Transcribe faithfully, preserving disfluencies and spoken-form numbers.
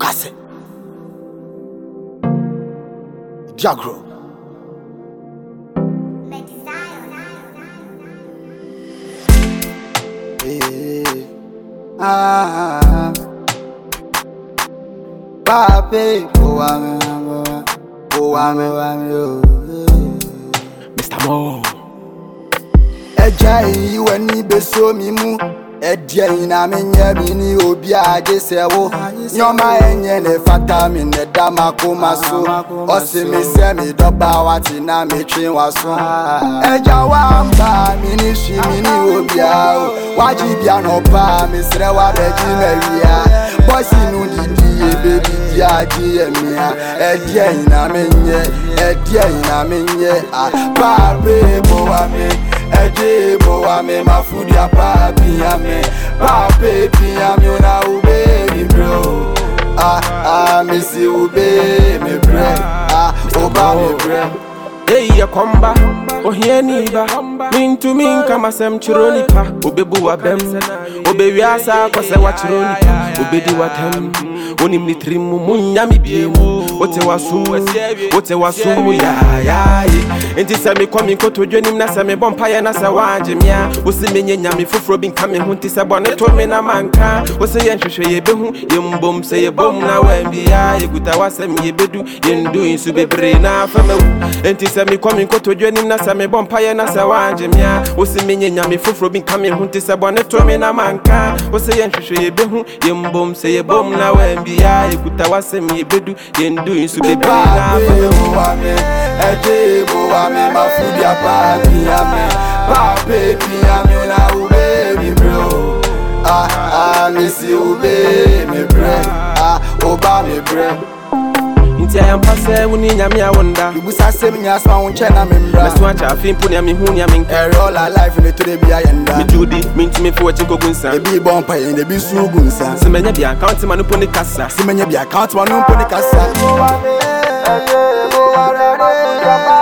Ase Jagro Hey Ah Papi Oh ame Oh ame Oh Mister Mo Eja yi wani beso mi mu Edia ina menye bi ni obi aje sewo Nyoma enye ne fata mi ne dama kuma so Osi mi se mi doba wati na mi twin waso Eja wamba mi ni shi mi ni obi a Waji bia no pa mi sre wa beji mewia Boys nu didi e baby dia ji emia Edia ina menye Edia ina menye Pa be bo wa me Eje bo wa me mafudi ya papi ya me Papi ya me na ube mi bro Ah ah me si ube mi bro Ah oba mi bro Hey ya komba ohie ni ba mintu min kama sem chiro nipa obebu wa bem obewi asa ko se wa chiro nipa obedi wa tem onim ni trimu munya mi biemu ote wasu ote wasu ya ya enti se me komi koto dwenim na se me bompa ye na se wanje mia osi menye nyame foforo bi nka me ho nti se bone to me na manka osi ye nhwehwe ye behu ye mbom se ye bom na wambia ye guta wasem ye bedu ye ndu insu bebre na famawu enti se me komi koto dwenim na se me bompa ye na se wanje mia osi menye nyame foforo bi nka me ho nti se bone to me na manka osi ye nhwehwe ye behu ye mbom se ye bom na wambia ye guta wasem ye bedu ye ndu insu bebre na famawu Eje bo wa me mafudi ya papi ya me Papi ya me na ube mi bro Ah ah me si ube mi bro Ah oba mi bro Nti ayam pase wuni nyame awonda Ibusa se mi nyasma wonche na membra Meso acha afimpo ne me hu ne me E roll a life ne to de bia yenda Me judi me ntimi fo wachi kogunsa E bi bon pa yen de bi su gunsa Se menya bia account ma no poni kasa Se menya bia account ma no poni kasa Bo wa me Eje bo wa re